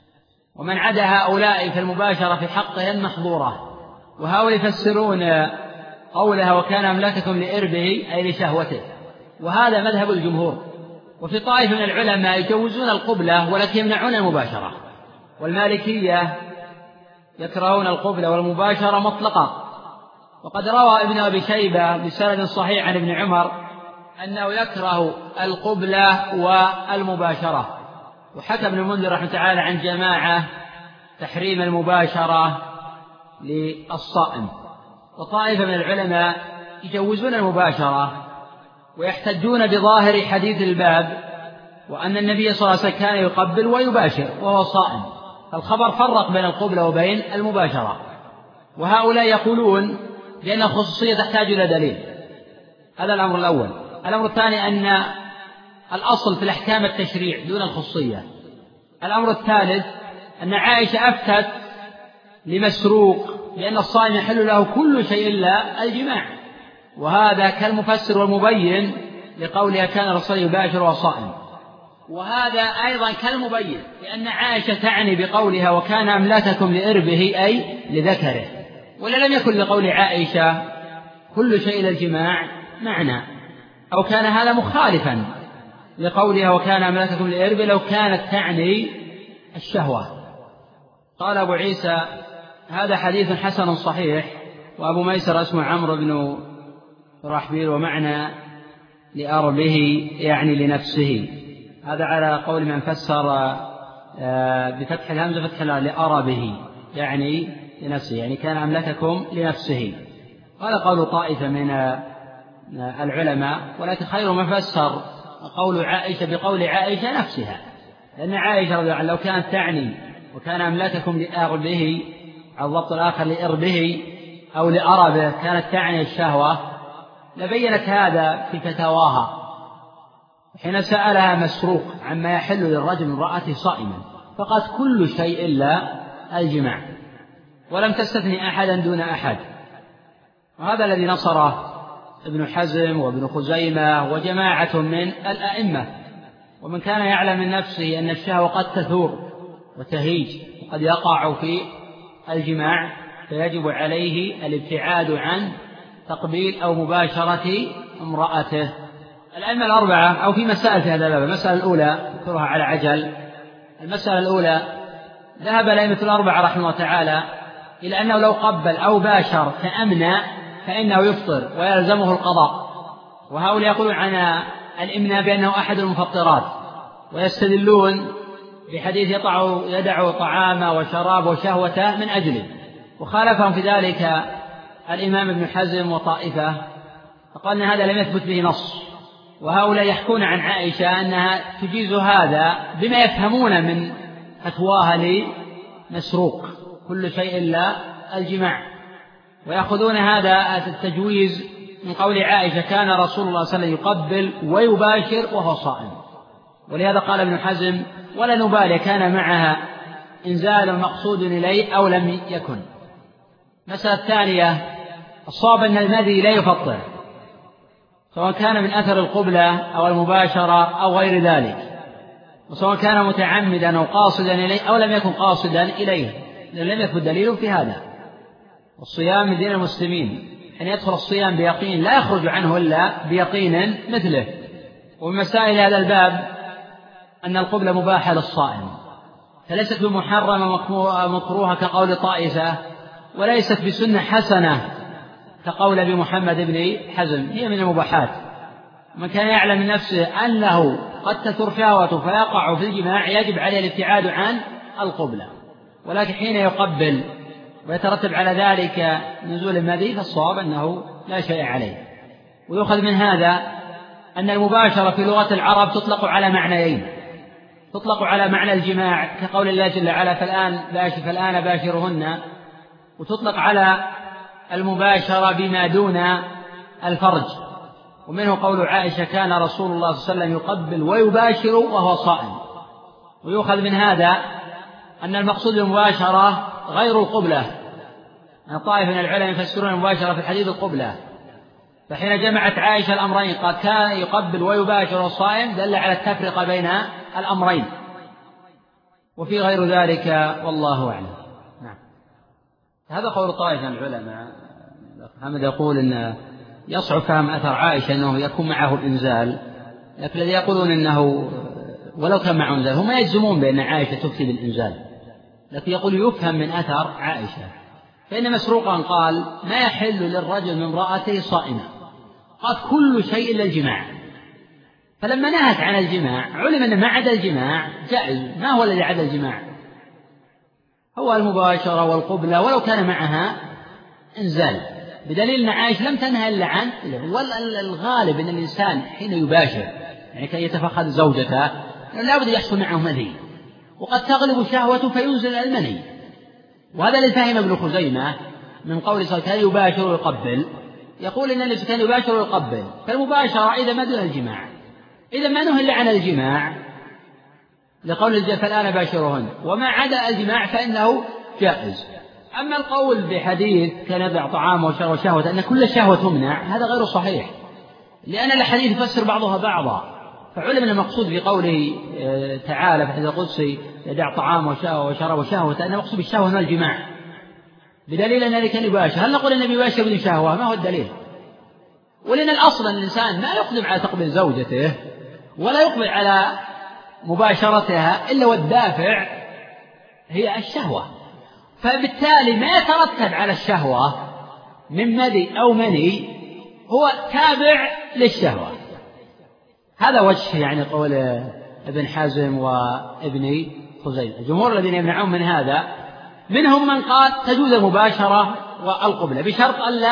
ومن عدا هؤلاء في المباشرة في حقهم محظورة. وهؤلاء يفسرون قولها وكان أملككم لإربه أي لشهوته، وهذا مذهب الجمهور. وفي طائفة من العلماء يجوزون القبلة ولكن يمنعون المباشرة، والمالكية يكرهون القبلة والمباشرة مطلقة. وقد روى ابن أبي شيبة بسند صحيح عن ابن عمر أنه يكره القبلة والمباشرة، وحكى ابن المنذر رحمه تعالى عن جماعة تحريم المباشرة للصائم. وطائفة من العلماء يجوزون المباشرة ويحتجون بظاهر حديث الباب وأن النبي صلى الله عليه وسلم كان يقبل ويباشر وهو صائم، فالخبر فرق بين القبلة وبين المباشرة. وهؤلاء يقولون بأن الخصوصية تحتاج إلى دليل. هذا الأمر الأول. الأمر الثاني أن الأصل في الأحكام التشريع دون الخصوصية. الأمر الثالث أن عائشة أفتت لمسروق لأن الصائم يحل له كل شيء إلا الجماع، وهذا كالمفسر والمبين لقولها كان الرسول يباشر وهو صائم، وهذا أيضا كالمبين لأن عائشة تعني بقولها وكان أملاككم لإربه أي لذكره، ولا لم يكن لقول عائشة كل شيء للجماع معنى، أو كان هذا مخالفا لقولها وكان أملاككم لإربه لو كانت تعني الشهوة. قال أبو عيسى هذا حديث حسن صحيح، وأبو ميسر اسمه عمرو بن رحبيل ومعنى لأربه يعني لنفسه، هذا على قول من فسر بفتح الهمزة فتح لأربه يعني لنفسه، يعني كان أملككم لنفسه. قال قول طائفة من العلماء، ولكن خير ما فسر قول عائشة بقول عائشة نفسها، لأن عائشة رضي الله عنها لو كانت تعني وكان أملككم لأربه على الضبط الآخر لإربه أو لأربه كانت تعني الشهوة لبينت هذا في فتاواها حين سألها مسروق عما يحل للرجل من امرأته صائما، فقد كل شيء إلا الجماع، ولم تستثني أحدا دون أحد. وهذا الذي نصره ابن حزم وابن خزيمة وجماعة من الأئمة، ومن كان يعلم من نفسه أن الشهوة قد تثور وتهيج وقد يقع في الجماع فيجب عليه الابتعاد عن تقبيل أو مباشرة امرأته. الأئمة الأربعة أو في مسائل في هذا الباب، المسألة الأولى ذكرها على عجل. المسألة الأولى ذهب الأئمة الأربعة رحمه الله تعالى إلى أنه لو قبل أو باشر كأمنى فإنه يفطر ويلزمه القضاء، وهؤلاء يقولون عن الإمناء بأنه أحد المفطرات، ويستدلون بحديث يطع يدع طعامه وشرابه وشهوته من أجله، وخالفهم في ذلك الإمام ابن حزم وطائفة فقال أن هذا لم يثبت به نص. وهؤلاء يحكون عن عائشة أنها تجيز هذا بما يفهمون من فتواها لمسروق كل شيء إلا الجماع، ويأخذون هذا التجويز من قول عائشة كان رسول الله صلى الله عليه وسلم يقبل ويباشر وهو صائم. ولهذا قال ابن حزم ولا نبالي كان معها إنزال مقصود إليه أو لم يكن. مسألة الثانية الصواب أن المذي لا يفطر سواء كان من أثر القبلة أو المباشرة أو غير ذلك، وسواء كان متعمدا أو قاصدا إليه أو لم يكن قاصدا إليه، لأن لم يكن دليل في هذا. والصيام من دين المسلمين، حين يدخل الصيام بيقين لا يخرج عنه إلا بيقين مثله. ومن مسائل هذا الباب أن القبلة مباحة للصائم، فليست بمحرمة مكروهة كقول طائفة، وليست بسنة حسنة كقول بمحمد بن حزم، هي من المباحات. من كان يعلم من نفسه أنه قد تثور شهوته فيقع في الجماع يجب عليه الابتعاد عن القبلة، ولكن حين يقبل ويترتب على ذلك نزول المذي فالصواب أنه لا شيء عليه. ويؤخذ من هذا أن المباشرة في لغة العرب تطلق على معنيين، تطلق على معنى الجماع كقول الله جل وعلا فالآن باشر فالآن باشرهن، وتطلق على المباشرة بما دون الفرج. ومنه قول عائشة كان رسول الله صلى الله عليه وسلم يقبل ويباشر وهو صائم. ويؤخذ من هذا أن المقصود بالمباشرة غير القبلة، أن طائفة من العلماء يفسرون المباشرة في الحديث القبلة، فحين جمعت عائشة الأمرين قال كان يقبل ويباشر الصائم دل على التفرقة بين الأمرين، وفي غير ذلك والله أعلم. نعم. هذا قول طائفة من العلماء. محمد يقول إن يصعب فهم أثر عائشة أنه يكون معه الإنزال، لكن الذي يقولون إنه ولو كان معه إنزال هم يجزمون بأن عائشة تفتي بالإنزال، لكن يقول يفهم من أثر عائشة، فإن مسروقا قال ما يحل للرجل من امرأته صائمة، قال كل شيء إلا الجماع، فلما نهت عن الجماع علم أن ما عدا الجماع جائز. ما هو الذي عدا الجماع؟ هو المباشرة والقبلة ولو كان معها إنزال، بدليل أن عائشة لم تنهى إلا عن والغالب أن الإنسان حين يباشر يعني كي يتفخذ زوجته لا بد يحصل معه مذي، وقد تغلب شهوته فينزل المني. وهذا الذي فهم ابن خزيمة من قول صلى الله عليه وسلم يباشر ويقبل، يقول إن الذي كان يباشر ويقبل فالمباشرة إذا ما دون الجماع، إذا ما نهى إلا عن الجماع لقول الجاء فالآن باشرهن، وما عدا الجماع فإنه جائز. أما القول بحديث كان يدع طعامه وشهوته أن كل شهوة تمنع هذا غير صحيح، لأن الأحاديث يفسر بعضها بعضا. فعلم أن المقصود بقوله تعالى في الحديث القدسي يدع طعامه وشهوة وشراب وشهوته أن المقصود بالشهوة هو الجماع، بدليل أن ذلك يباشر. هل نقول أن يباشر بدون شهوة؟ ما هو الدليل؟ ولأن الأصل أن الإنسان ما يقدم على تقبيل زوجته ولا يقبل على مباشرتها إلا والدافع هي الشهوة، فبالتالي ما يترتب على الشهوة من مذي أو مني هو تابع للشهوة. هذا وجه يعني قول ابن حزم وابن خزيمة. الجمهور الذين يمنعون من هذا منهم من قال تجوز المباشرة والقبلة بشرط ألا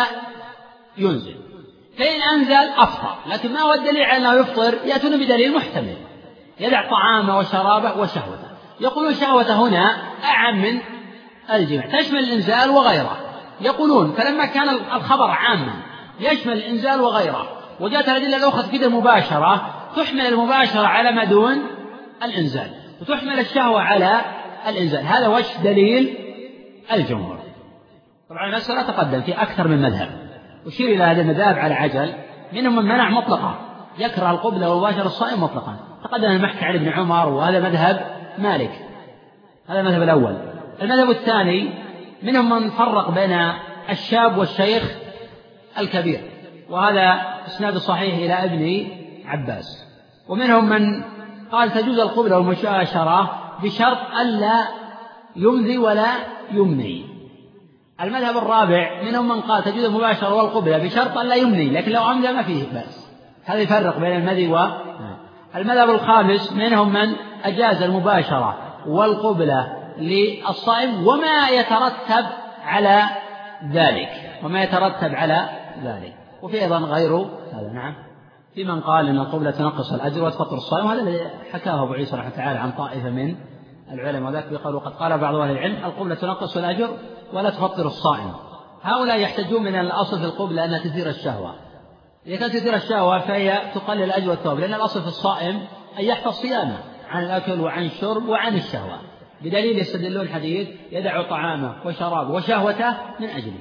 ينزل، فإن أنزل أفطر، لكن ما هو الدليل على أنه يفطر؟ يأتون بدليل محتمل، يدع طعامه وشرابه وشهوته. يقولون شهوته هنا أعم من الجماع، تشمل الإنزال وغيره. يقولون فلما كان الخبر عاما يشمل الإنزال وغيره، وجاءت الأدلة الأخرى تفيد المباشرة، تحمل المباشرة على ما دون الإنزال وتحمل الشهوة على الإنزال. هذا وجه دليل الجمهور. طبعا المسألة تقدم في أكثر من مذهب، أشير إلى هذا المذهب على عجل. منهم من منع مطلقا يكره القبلة والمباشرة الصائم مطلقا، تقدم المحكي عن ابن عمر، وهذا مذهب مالك. هذا المذهب الأول. المذهب الثاني منهم من فرق بين الشاب والشيخ الكبير، وهذا إسناد صحيح إلى ابن عباس. ومنهم من قال تجوز القبلة والمباشرة بشرط ألا يمذي ولا يمني. المذهب الرابع منهم من قال تجوز المباشرة والقبلة بشرط ألا يمني، لكن لو أمذى ما فيه بأس. هذا يفرق بين المذي و المذهب الخامس منهم من أجاز المباشرة والقبلة للصائم وما يترتب على ذلك وما يترتب على ذلك وفي أيضا غيره هذا. نعم، في من قال أن القبلة تنقص الأجر وتفطر الصائم، وهذا الذي حكاه أبو عيسى رحمه الله تعالى عن طائفة من العلماء، وذلك بقول وقد قال بعض أهل العلم القبلة تنقص الأجر ولا تفطر الصائم. هؤلاء يحتجون من الأصل في القبلة أنها تثير الشهوة، إذا كانت تثير الشهوة فهي تقلل الأجر والثواب، لأن الأصل في الصائم أن يحفظ صيامه عن الأكل وعن الشرب وعن الشهوة، بدليل يستدلون حديث يدع طعامه وشرابه وشهوته من أجله.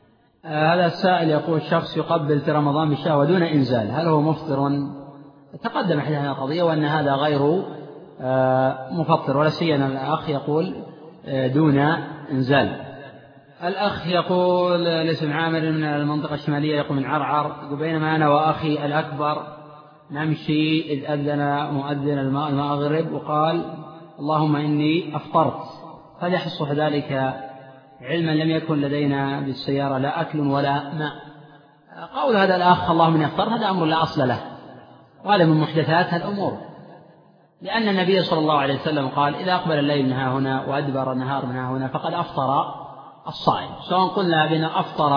آه هذا السائل يقول شخص يقبل في رمضان بالشهوة دون إنزال، هل هو مفطر؟ تقدم حديث عن القضية وأن هذا غير آه مفطر، ولا سيما الأخ يقول آه دون إنزال. الأخ يقول لاسم عامر من المنطقة الشمالية، يقول من عرعر، يقول بينما أنا وأخي الأكبر نمشي إذ أذن مؤذن المغرب وقال اللهم إني أفطرت، هل يحصل ذلك علما لم يكن لدينا بالسيارة لا أكل ولا ماء؟ قول هذا الأخ اللهم إني أفطرت هذا أمر لا أصل له، وهذا من محدثات الأمور، لأن النبي صلى الله عليه وسلم قال إذا أقبل الليل من ها هنا وأدبر النهار من ها هنا فقد أفطر الصائم، سواء قلنا بأن أفطر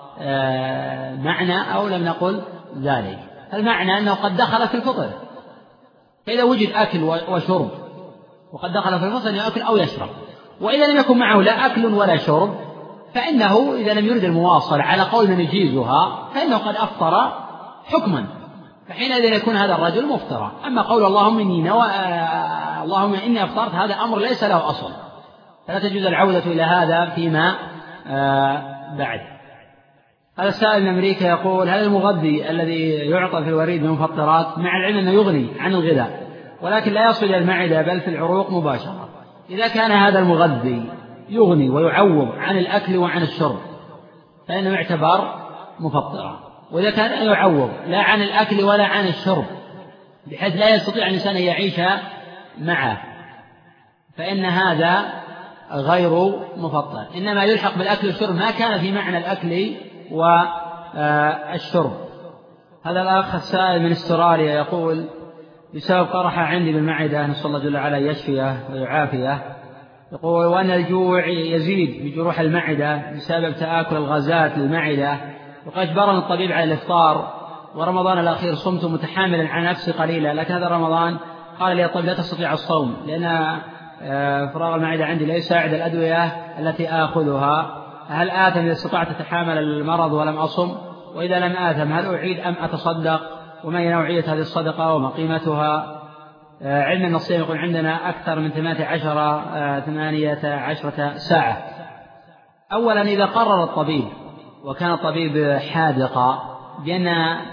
معنى أو لم نقل ذلك. المعنى أنه قد دخل في الفطر، فإذا وجد أكل وشرب وقد دخل في الفطر يأكل أو يشرب، وإذا لم يكن معه لا أكل ولا شرب فإنه إذا لم يرد المواصلة على قول من يجيزها فإنه قد أفطر حكما، فحينئذ يكون هذا الرجل مفطرا. أما قول اللهم إني نو... اللهم إني أفطرت هذا أمر ليس له أصل، فلا تجوز العودة إلى هذا فيما بعد. هذا السائل من أمريكا يقول هل المغذي الذي يعطى في الوريد من المفطرات مع العلم أنه يغني عن الغذاء ولكن لا يصل إلى المعدة بل في العروق مباشرة، إذا كان هذا المغذي يغني ويعوض عن الأكل وعن الشرب فإنه يعتبر مفطرا، وإذا كان يعوض لا عن الأكل ولا عن الشرب بحيث لا يستطيع الإنسان أن يعيش معه فإن هذا غير مفطر، إنما يلحق بالأكل والشرب ما كان في معنى الأكل والشرب. هذا الأخ السائل من استراليا يقول بسبب قرحة عندي بالمعدة نسأل الله جل وعلا يشفيه ويعافيه، يقول وأن الجوع يزيد بجروح المعدة بسبب تآكل الغازات للمعدة، وقد أجبرني الطبيب على الإفطار، ورمضان الأخير صمت متحاملا على نفسي قليلا، لكن هذا رمضان قال لي الطبيب لا تستطيع الصوم لأن فراغ المعدة عندي لا يساعد الأدوية التي آخذها، هل آثم إذا استطعت أتحامل المرض ولم أصم؟ وإذا لم آثم هل أعيد أم أتصدق؟ وما هي نوعية هذه الصدقة وما قيمتها؟ علم النصيحة يقول عندنا أكثر من ثمانية عشر ثمانية عشرة ساعة، أولا إذا قرر الطبيب وكان الطبيب حاذقا بأن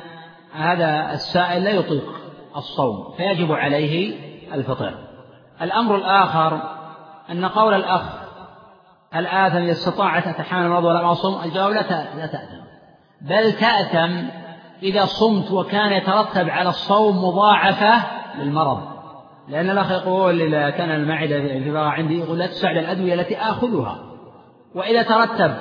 هذا السائل لا يطيق الصوم فيجب عليه الفطر. الأمر الآخر أن قول الأخ هل آثم إذا استطاعت أتحمل المرض ولم أصم؟ الجواب لا تأثم، بل تأثم إذا صمت وكان يترتب على الصوم مضاعفة للمرض، لأن الأخ يقول إذا كان المعدة في فراغ عندي يقول لا تساعد الأدوية التي آخذها، وإذا ترتب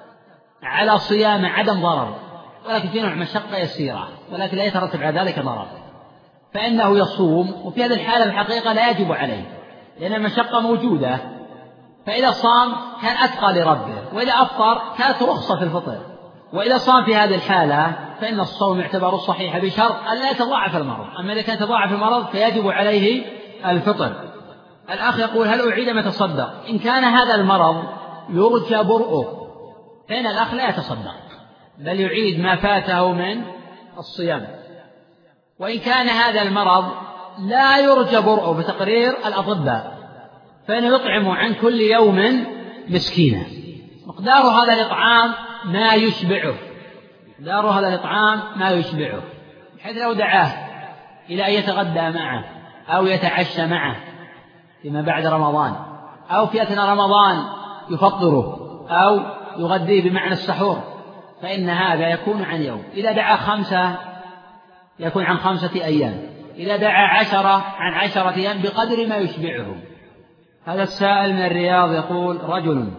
على صيام عدم ضرر ولكن في نوع مشقة يسيرة ولكن لا يترتب على ذلك ضرر فإنه يصوم، وفي هذه الحالة الحقيقة لا يجب عليه لأن المشقة موجودة، فإذا صام كان أتقى لربه، وإذا أفطر كانت رخصة في الفطر، وإذا صام في هذه الحالة فإن الصوم يعتبر صحيح بشرط أن لا يتضاعف المرض، أما إذا كان يتضاعف المرض فيجب عليه الفطر. الأخ يقول هل أعيد ما تصدق؟ إن كان هذا المرض يرجى برؤه فإن الأخ لا يتصدق بل يعيد ما فاته من الصيام، وإن كان هذا المرض لا يرجى برؤه بتقرير الأطباء فإنه يطعم عن كل يوم مسكينا، مقدار هذا الإطعام ما يشبعه مقدار هذا الإطعام ما يشبعه بحيث لو دعاه إلى أن يتغدى معه أو يتعشى معه فيما بعد رمضان أو في أثناء رمضان يفطره أو يغذيه بمعنى السحور فإن هذا يكون عن يوم، إذا دعا خمسة يكون عن خمسة أيام، إذا دعا عشرة عن عشرة أيام بقدر ما يشبعه. هذا السائل من الرياض يقول رجل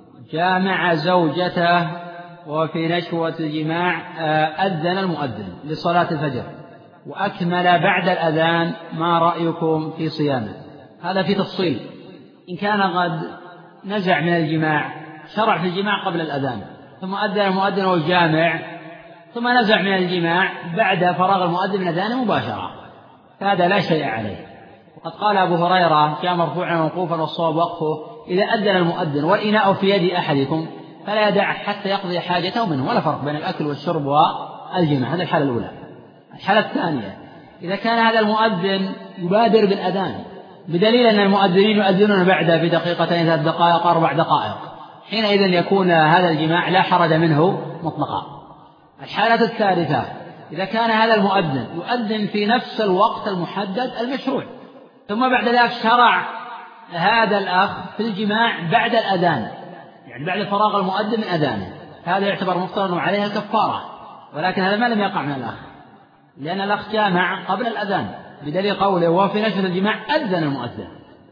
جامع زوجته وفي نشوة الجماع أذن المؤذن لصلاة الفجر وأكمل بعد الأذان، ما رأيكم في صيامه؟ هذا في تفصيل. إن كان قد نزع من الجماع شرع في الجماع قبل الأذان ثم أذن المؤذن والجامع ثم نزع من الجماع بعد فراغ المؤذن من الأذان مباشرة فهذا لا شيء عليه. وقد قال أبو هريرة جاء مرفوعا موقوفا والصواب وقفه إذا أذن المؤذن والإناء في يد أحدكم فلا يدع حتى يقضي حاجته منه، ولا فرق بين الأكل والشرب والجماع. هذا الحالة الأولى. الحالة الثانية إذا كان هذا المؤذن يبادر بالأذان بدليل أن المؤذنين يؤذنون بعده بدقيقتين ثلاث دقائق أربع دقائق، حينئذ يكون هذا الجماع لا حرج منه مطلقا. الحالة الثالثة إذا كان هذا المؤذن يؤذن في نفس الوقت المحدد المشروع ثم بعد ذلك شرع هذا الأخ في الجماع بعد الأذان يعني بعد فراغ المؤذن من أذانه، هذا يعتبر مفترض عليها كفارة، ولكن هذا ما لم يقع من الأخ لأن الأخ جامع قبل الأذان بدليل قوله وفي نشوة الجماع أذن المؤذن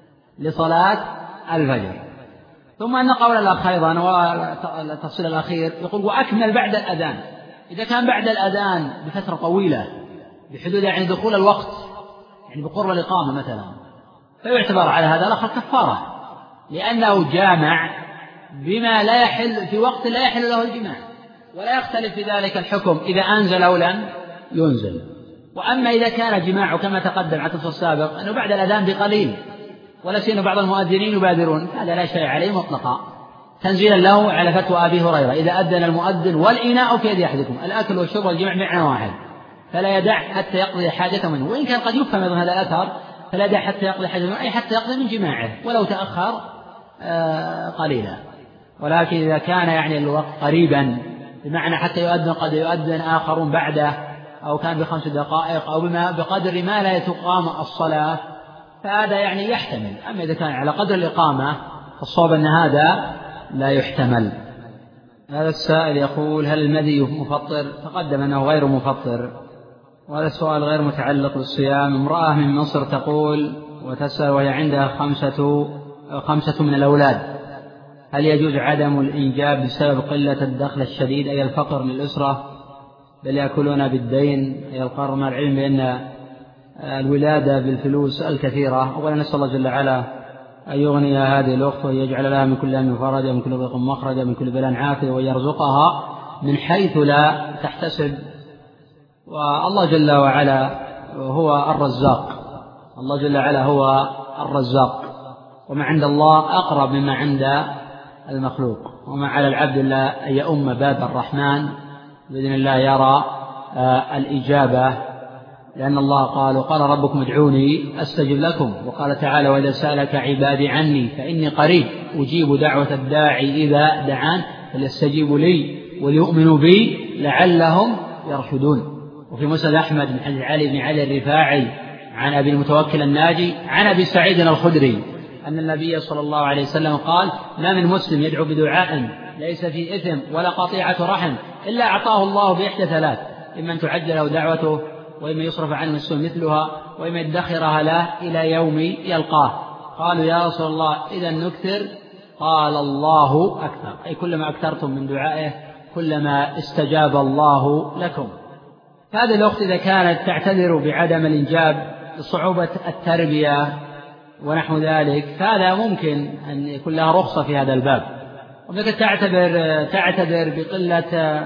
لصلاة الفجر. ثم أن قول الأخ أيضا والتفصيل الأخير يقول وأكمل بعد الأذان، إذا كان بعد الأذان بفترة طويلة بحدود يعني دخول الوقت يعني بقرب الإقامة مثلا فيعتبر على هذا الأخ كفارة لأنه جامع بما لا يحل في وقت لا يحل له الجماع، ولا يختلف في ذلك الحكم إذا أنزل أو لم ينزل. وأما إذا كان جماعه كما تقدم على التفصيل السابق أنه بعد الأذان بقليل ولا سين بعض المؤذنين يبادرون هذا لا شيء عليه مطلقا تنزيلا له على فتوى أبي هريرة إذا أذن المؤذن والإناء في يد أحدكم الأكل والشرب والجماع معنى واحد فلا يدع حتى يقضي حاجته منه، وإن كان قد يفهم من هذا الأثر فلا يدع حتى يقضي حاجته منه أي حتى يقضي من جماعه ولو تأخر آه قليلا. ولكن إذا كان يعني الوقت قريبا بمعنى حتى يؤذن قد يؤذن آخرون بعده أو كان بخمس دقائق أو بما بقدر ما لا تقام الصلاة فهذا يعني يحتمل. أما إذا كان على قدر الإقامة فالصواب أن هذا لا يحتمل. هذا السائل يقول هل المذي مفطر؟ تقدم أنه غير مفطر، وهذا السؤال غير متعلق بالصيام. امرأة من مصر تقول وتسأل وهي عندها خمسة خمسة من الأولاد هل يجوز عدم الإنجاب بسبب قلة الدخل الشديد أي الفقر للأسرة بل يأكلون بالدين أي القرض، مع العلم بأن الولادة بالفلوس الكثيرة؟ أولا نسأل الله جل وعلا أن يغني هذه الأخت ويجعل لها من كل هم فرجا من كل ضيق مخرجا من كل بلاء عافية ويرزقها من حيث لا تحتسب. والله جل وعلا هو الرزاق، الله جل وعلا هو الرزاق، وما عند الله أقرب مما عند المخلوق، وما على العبد إلا أن يؤم باب الرحمن بإذن الله يرى آه الإجابة لأن الله قال وقال ربكم ادعوني أستجب لكم، وقال تعالى وإذا سألك عبادي عني فإني قريب أجيب دعوة الداعي إذا دعان فليستجيبوا لي وليؤمنوا بي لعلهم يرشدون. وفي مسند أحمد من حديث علي بن علي الرفاعي عن أبي المتوكل الناجي عن أبي سعيد الخدري أن النبي صلى الله عليه وسلم قال ما من مسلم يدعو بدعاء ليس في إثم ولا قطيعة رحم إلا أعطاه الله بإحدى ثلاث، إما أن تعجل له دعوته، وإما يصرف عنه السوء مثلها، وإما يدخرها له إلى يوم يلقاه. قالوا يا رسول الله إذا نكثر؟ قال الله أكثر، أي كلما أكثرتم من دعائه كلما استجاب الله لكم. هذه الأخت إذا كانت تعتذر بعدم الإنجاب لصعوبة التربية ونحو ذلك فهذا ممكن أن يكون لها رخصة في هذا الباب. وإذا تعتذر تعتذر بقلة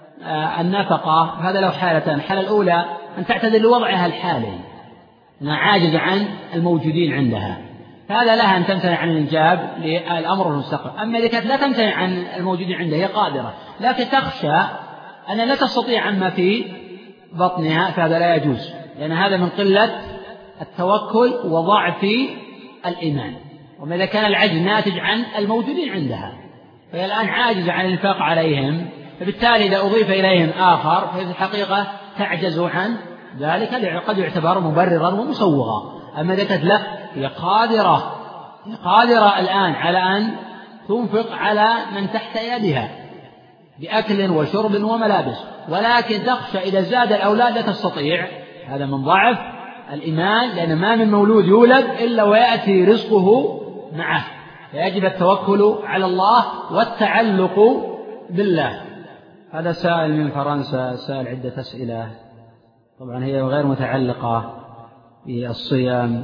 النفقة هذا له حالتان. الحالة الأولى أن تعتذر لوضعها الحالي أنها عاجزة عن الموجودين عندها، فهذا لها أن تمتنع عن الإنجاب للأمر المستقبل. أما إذا كانت لا تمتنع عن الموجودين عندها هي قادرة لكن تخشى أن لا تستطيع عما في بطنها فهذا لا يجوز، لأن هذا من قلة التوكل وضعف الإيمان. وما إذا كان العجز ناتج عن الموجودين عندها فهي الآن عاجزة عن الإنفاق عليهم، فبالتالي إذا أضيف إليهم آخر فهي في الحقيقة تعجز عن ذلك قد يعتبر مبررا ومسوغا. أما إذا كانت لا هي قادرة هي قادرة الآن على أن تنفق على من تحت يدها بأكل وشرب وملابس، ولكن تخشى إذا زاد الأولاد لا تستطيع، هذا من ضعف الإيمان، لأن ما من مولود يولد إلا ويأتي رزقه معه، فيجب التوكل على الله والتعلق بالله. هذا سائل من فرنسا سائل عدة أسئلة، طبعا هي غير متعلقة بالصيام.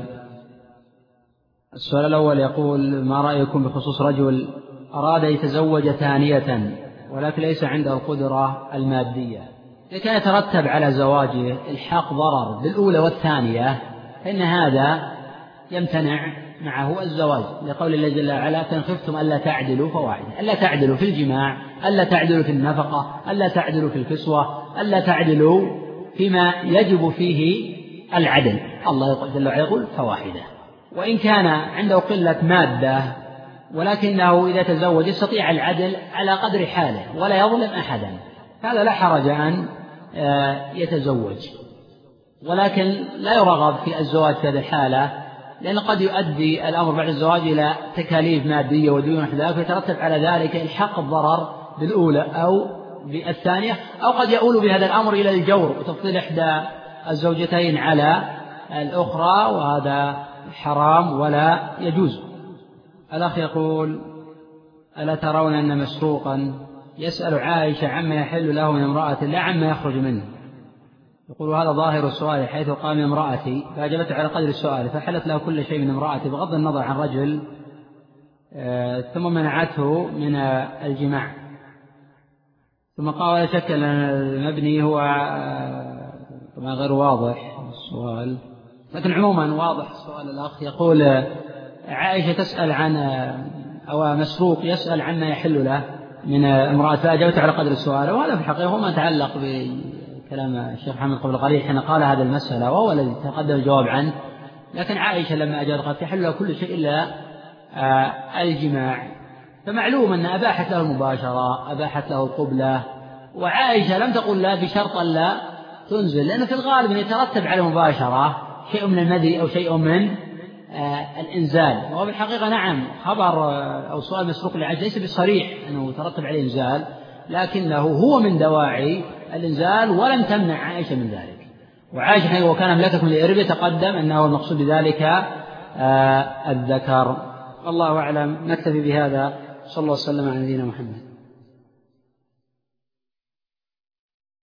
السؤال الأول يقول ما رأيكم بخصوص رجل أراد يتزوج ثانية ولكن ليس عنده القدرة المادية، إذا كان يترتب على زواجه الحاق ضرر بالأولى والثانية فإن هذا يمتنع معه الزواج، لقول الله جل وعلا فإن خفتم ألا تعدلوا فواحدة، ألا تعدلوا في الجماع، ألا تعدلوا في النفقة، ألا تعدلوا في الكسوة، ألا تعدلوا فيما يجب فيه العدل، الله جل وعلا يقول فواحدة. وإن كان عنده قلة مادة ولكنه إذا تزوج يستطيع العدل على قدر حاله ولا يظلم أحدا هذا لا حرج أن يتزوج، ولكن لا يرغب في الزواج في هذه الحالة، لأن قد يؤدي الأمر بعد الزواج إلى تكاليف مادية وديون وحدها فيترتب على ذلك إلحاق الضرر بالأولى أو بالثانية، أو قد يؤول بهذا الأمر إلى الجور وتفضيل إحدى الزوجتين على الأخرى، وهذا حرام ولا يجوز. الأخ يقول ألا ترون أن مسروقا يسأل عائشة عما يحل له من امرأة لا عما يخرج منه، يقول هذا ظاهر السؤال حيث قام امرأتي فأجبت على قدر السؤال فحلت له كل شيء من امرأتي بغض النظر عن رجل ثم منعته من الجماع، ثم قال ولا شك أن المبني هو طبعا غير واضح السؤال، لكن عموما واضح السؤال. الأخ يقول عائشة تسأل عن أو مسروق يسأل عما يحل له من امرأة فأجبت على قدر السؤال، وهذا في الحقيقة هو ما يتعلق بكلام الشيخ محمد قبل قليل حين قال هذا المسألة وهو الذي تقدم الجواب عنه، لكن عائشة لما أجابت قالت يحل له كل شيء إلا الجماع، فمعلوم أن أباحت له المباشرة أباحت له القبلة، وعائشة لم تقل لا بشرط لا تنزل، لأنه في الغالب أن يترتب على المباشرة شيء من المذي أو شيء من آه الإنزال، وهو بالحقيقة نعم خبر آه أو سؤال مسروق لعائشة ليس بصريح أنه ترتب عليه إنزال، لكنه هو من دواعي الإنزال ولم تمنع عائشة من ذلك. وعائشة وكان ملككم لإربه تقدم أنه المقصود بذلك آه الذكر. والله أعلم، نكتفي بهذا، صلى الله وسلم على نبينا محمد.